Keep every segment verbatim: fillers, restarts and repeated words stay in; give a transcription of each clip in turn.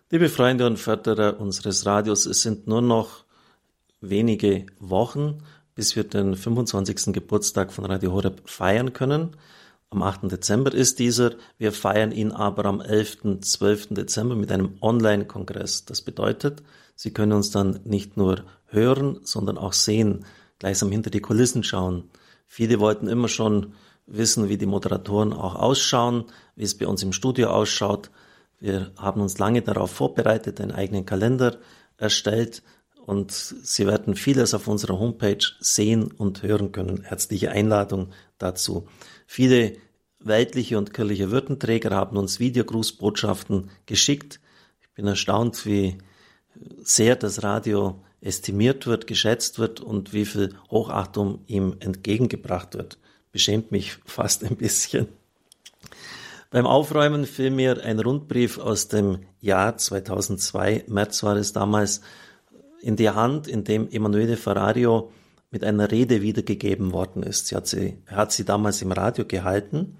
Liebe Freunde und Förderer unseres Radios, es sind nur noch wenige Wochen, bis wir den fünfundzwanzigsten Geburtstag von Radio Horeb feiern können. Am achten Dezember ist dieser. Wir feiern ihn aber am elften, zwölften Dezember mit einem Online-Kongress. Das bedeutet, Sie können uns dann nicht nur hören, sondern auch sehen, gleichsam hinter die Kulissen schauen. Viele wollten immer schon wissen, wie die Moderatoren auch ausschauen, wie es bei uns im Studio ausschaut. Wir haben uns lange darauf vorbereitet, einen eigenen Kalender erstellt und Sie werden vieles auf unserer Homepage sehen und hören können. Herzliche Einladung dazu. Viele weltliche und kirchliche Würdenträger haben uns Videogrußbotschaften geschickt. Ich bin erstaunt, wie sehr das Radio estimiert wird, geschätzt wird und wie viel Hochachtung ihm entgegengebracht wird. Beschämt mich fast ein bisschen. Beim Aufräumen fiel mir ein Rundbrief aus dem Jahr zweitausendzwei, März war es damals, in die Hand, in dem Emanuele Ferrario mit einer Rede wiedergegeben worden ist. Sie hat sie, er hat sie damals im Radio gehalten.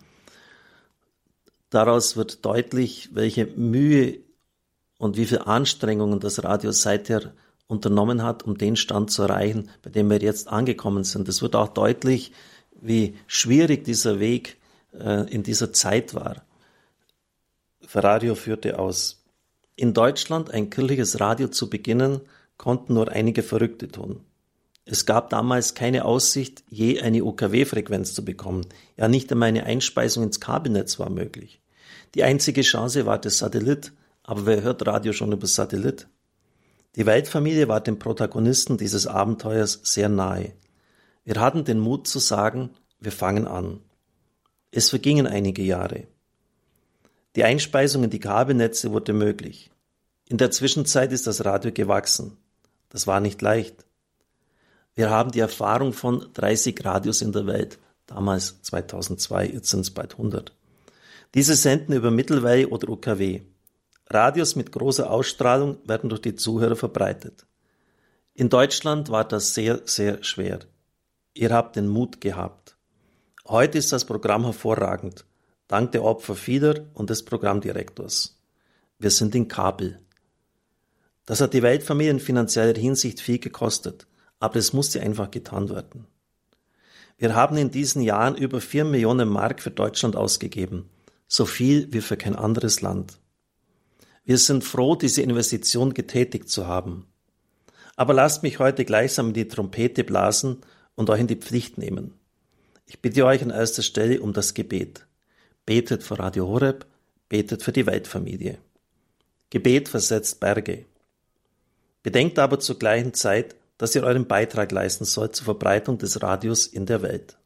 Daraus wird deutlich, welche Mühe und wie viele Anstrengungen das Radio seither unternommen hat, um den Stand zu erreichen, bei dem wir jetzt angekommen sind. Es wird auch deutlich, wie schwierig dieser Weg in dieser Zeit war. Ferrario führte aus: In Deutschland ein kirchliches Radio zu beginnen, konnten nur einige Verrückte tun. Es gab damals keine Aussicht, je eine U K W-Frequenz zu bekommen. Ja, nicht einmal eine Einspeisung ins Kabelnetz war möglich. Die einzige Chance war der Satellit, aber wer hört Radio schon über Satellit? Die Weltfamilie war den Protagonisten dieses Abenteuers sehr nahe. Wir hatten den Mut zu sagen, wir fangen an. Es vergingen einige Jahre. Die Einspeisung in die Kabelnetze wurde möglich. In der Zwischenzeit ist das Radio gewachsen. Das war nicht leicht. Wir haben die Erfahrung von dreißig Radios in der Welt, damals zweitausendzwei, jetzt sind es bald hundert. Diese senden über Mittelwelle oder U K W. Radios mit großer Ausstrahlung werden durch die Zuhörer verbreitet. In Deutschland war das sehr, sehr schwer. Ihr habt den Mut gehabt. Heute ist das Programm hervorragend, dank der Opfer vieler und des Programmdirektors. Wir sind in Kabel. Das hat die Weltfamilie in finanzieller Hinsicht viel gekostet, aber es musste einfach getan werden. Wir haben in diesen Jahren über vier Millionen Mark für Deutschland ausgegeben, so viel wie für kein anderes Land. Wir sind froh, diese Investition getätigt zu haben. Aber lasst mich heute gleichsam in die Trompete blasen und euch in die Pflicht nehmen. Ich bitte euch an erster Stelle um das Gebet. Betet für Radio Horeb, betet für die Weltfamilie. Gebet versetzt Berge. Bedenkt aber zur gleichen Zeit, dass ihr euren Beitrag leisten sollt zur Verbreitung des Radios in der Welt.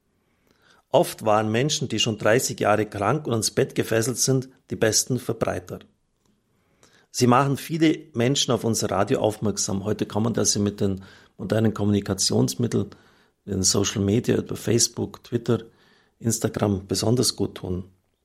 Oft waren Menschen, die schon dreißig Jahre krank und ans Bett gefesselt sind, die besten Verbreiter. Sie machen viele Menschen auf unser Radio aufmerksam. Heute kann man das ja mit den modernen Kommunikationsmitteln, in Social Media, etwa Facebook, Twitter, Instagram besonders gut tun.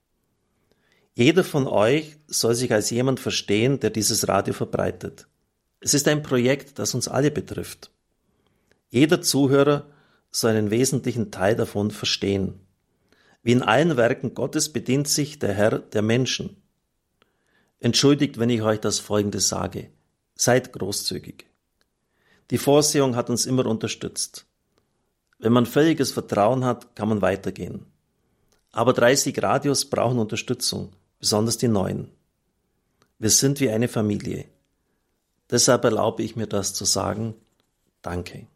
Jeder von euch soll sich als jemand verstehen, der dieses Radio verbreitet. Es ist ein Projekt, das uns alle betrifft. Jeder Zuhörer soll einen wesentlichen Teil davon verstehen. Wie in allen Werken Gottes bedient sich der Herr der Menschen. Entschuldigt, wenn ich euch das Folgende sage. Seid großzügig. Die Vorsehung hat uns immer unterstützt. Wenn man völliges Vertrauen hat, kann man weitergehen. Aber dreißig Radios brauchen Unterstützung, besonders die neuen. Wir sind wie eine Familie. Deshalb erlaube ich mir das zu sagen. Danke.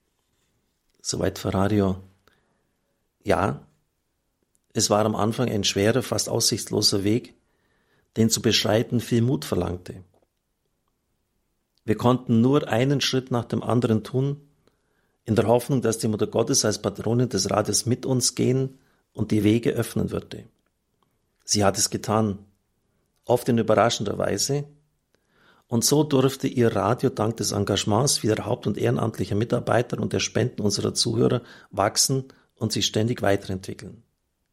Soweit Ferrario. Ja, es war am Anfang ein schwerer, fast aussichtsloser Weg, den zu beschreiten viel Mut verlangte. Wir konnten nur einen Schritt nach dem anderen tun, in der Hoffnung, dass die Mutter Gottes als Patronin des Radios mit uns gehen und die Wege öffnen würde. Sie hat es getan, oft in überraschender Weise, und so durfte ihr Radio dank des Engagements vieler haupt- und ehrenamtlicher Mitarbeiter und der Spenden unserer Zuhörer wachsen und sich ständig weiterentwickeln.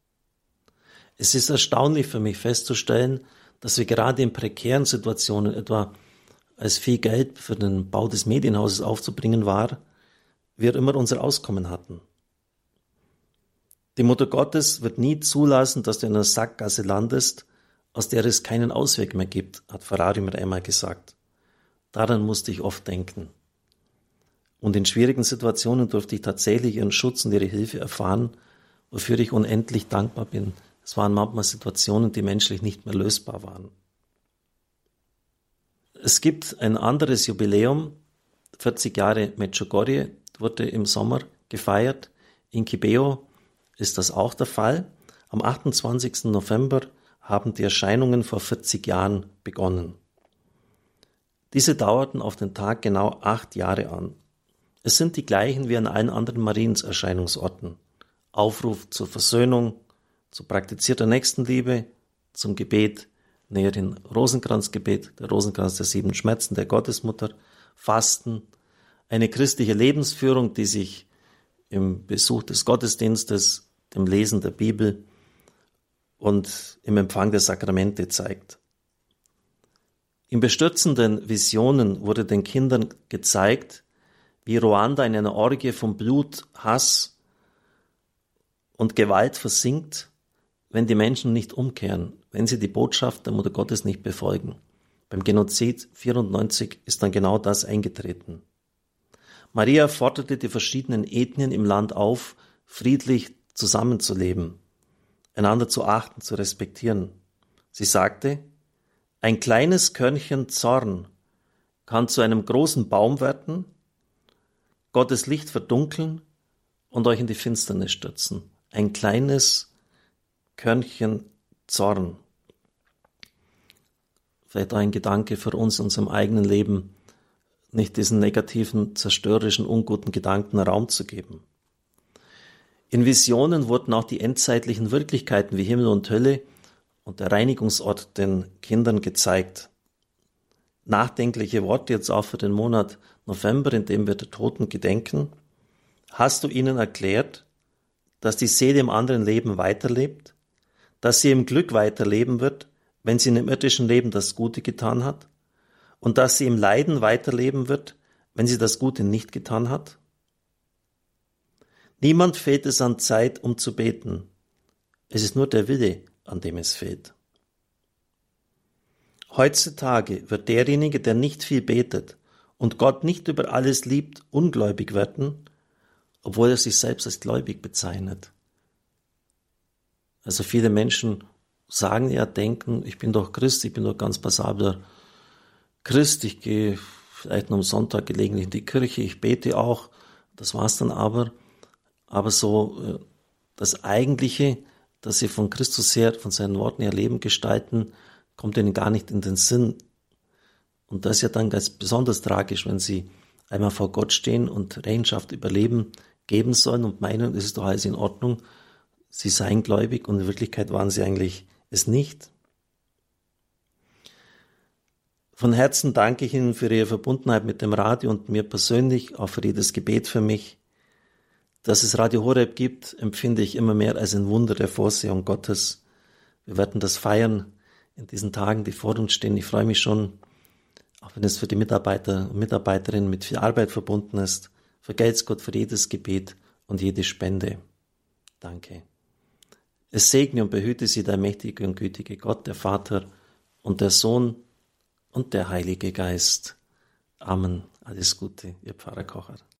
Es ist erstaunlich für mich festzustellen, dass wir gerade in prekären Situationen, etwa als viel Geld für den Bau des Medienhauses aufzubringen war, wir immer unser Auskommen hatten. Die Mutter Gottes wird nie zulassen, dass du in einer Sackgasse landest aus der es keinen Ausweg mehr gibt, hat Ferrari mir einmal gesagt. Daran musste ich oft denken. Und in schwierigen Situationen durfte ich tatsächlich ihren Schutz und ihre Hilfe erfahren, wofür ich unendlich dankbar bin. Es waren manchmal Situationen, die menschlich nicht mehr lösbar waren. Es gibt ein anderes Jubiläum, vierzig Jahre Medjugorje, wurde im Sommer gefeiert. In Kibeo ist das auch der Fall. Am achtundzwanzigsten November haben die Erscheinungen vor vierzig Jahren begonnen. Diese dauerten auf den Tag genau acht Jahre an. Es sind die gleichen wie an allen anderen Marienserscheinungsorten. Aufruf zur Versöhnung, zu praktizierter Nächstenliebe, zum Gebet, näheren Rosenkranzgebet, der Rosenkranz der sieben Schmerzen der Gottesmutter, Fasten, eine christliche Lebensführung, die sich im Besuch des Gottesdienstes, dem Lesen der Bibel und im Empfang der Sakramente zeigt. In bestürzenden Visionen wurde den Kindern gezeigt, wie Ruanda in einer Orgie von Blut, Hass und Gewalt versinkt, wenn die Menschen nicht umkehren, wenn sie die Botschaft der Mutter Gottes nicht befolgen. Beim Genozid vierundneunzig ist dann genau das eingetreten. Maria forderte die verschiedenen Ethnien im Land auf, friedlich zusammenzuleben, einander zu achten, zu respektieren. Sie sagte, ein kleines Körnchen Zorn kann zu einem großen Baum werden, Gottes Licht verdunkeln und euch in die Finsternis stürzen. Ein kleines Körnchen Zorn. Vielleicht auch ein Gedanke für uns in unserem eigenen Leben, nicht diesen negativen, zerstörerischen, unguten Gedanken Raum zu geben. In Visionen wurden auch die endzeitlichen Wirklichkeiten wie Himmel und Hölle und der Reinigungsort den Kindern gezeigt. Nachdenkliche Worte jetzt auch für den Monat November, in dem wir der Toten gedenken. Hast du ihnen erklärt, dass die Seele im anderen Leben weiterlebt, dass sie im Glück weiterleben wird, wenn sie in dem irdischen Leben das Gute getan hat, und dass sie im Leiden weiterleben wird, wenn sie das Gute nicht getan hat? Niemand fehlt es an Zeit, um zu beten. Es ist nur der Wille, an dem es fehlt. Heutzutage wird derjenige, der nicht viel betet und Gott nicht über alles liebt, ungläubig werden, obwohl er sich selbst als gläubig bezeichnet. Also viele Menschen sagen ja, denken, ich bin doch Christ, ich bin doch ganz passabler Christ, ich gehe vielleicht nur am Sonntag gelegentlich in die Kirche, ich bete auch, das war's dann aber. Aber so das Eigentliche, dass sie von Christus her, von seinen Worten her Leben gestalten, kommt ihnen gar nicht in den Sinn. Und das ist ja dann ganz besonders tragisch, wenn sie einmal vor Gott stehen und Rechenschaft über Leben geben sollen und meinen, es ist doch alles in Ordnung, sie seien gläubig und in Wirklichkeit waren sie eigentlich es nicht. Von Herzen danke ich Ihnen für Ihre Verbundenheit mit dem Radio und mir persönlich, auch für jedes Gebet für mich. Dass es Radio Horeb gibt, empfinde ich immer mehr als ein Wunder der Vorsehung Gottes. Wir werden das feiern in diesen Tagen, die vor uns stehen. Ich freue mich schon, auch wenn es für die Mitarbeiter und Mitarbeiterinnen mit viel Arbeit verbunden ist. Vergelt's Gott für jedes Gebet und jede Spende. Danke. Es segne und behüte Sie der mächtige und gütige Gott, der Vater und der Sohn und der Heilige Geist. Amen. Alles Gute, Ihr Pfarrer Kocher.